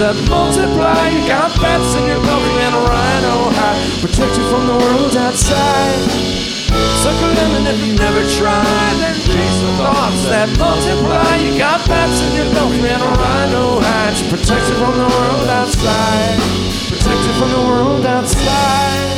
that multiply. You got bats in your belly and a rhino hide, protect you from the world outside. Suck a lemon if you've never tried, and chase the thoughts that multiply. You got bats in your belly and a rhino hide, protect you from the world outside. Protect you from the world outside.